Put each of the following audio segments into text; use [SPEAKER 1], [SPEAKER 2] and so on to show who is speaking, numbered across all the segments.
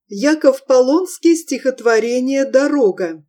[SPEAKER 1] Яков Полонский, стихотворение «Дорога».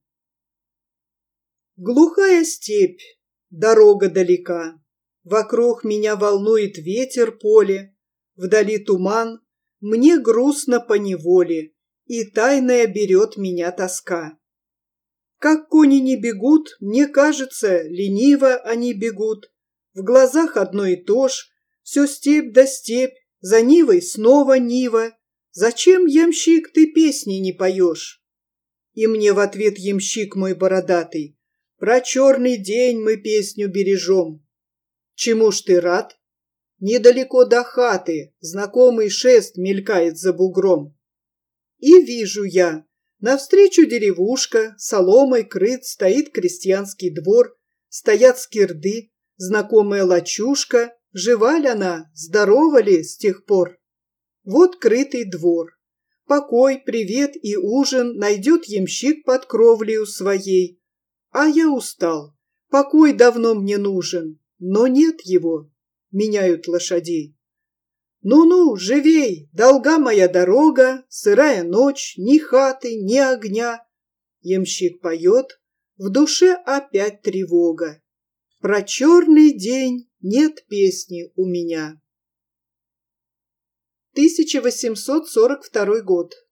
[SPEAKER 1] Глухая степь, дорога далека, вокруг меня волнует ветер поле, вдали туман, мне грустно поневоле, и тайная берет меня тоска. Как кони не бегут, мне кажется, лениво они бегут, в глазах одно и то ж, все степь да степь, за Нивой снова Нива. Зачем, ямщик, ты песни не поешь? И мне в ответ ямщик мой бородатый: про черный день мы песню бережем. Чему ж ты рад? Недалеко до хаты знакомый шест мелькает за бугром. И вижу я, навстречу деревушка, соломой крыт, стоит крестьянский двор, стоят скирды, знакомая лачушка, жива ли она, здорова ли с тех пор? Вот крытый двор. Покой, привет и ужин найдет ямщик под кровлею своей. А я устал, покой давно мне нужен, но нет его, меняют лошадей. Ну-ну, живей, долга моя дорога, сырая ночь, ни хаты, ни огня. Ямщик поет, в душе опять тревога. Про черный день нет песни у меня. 1842 год.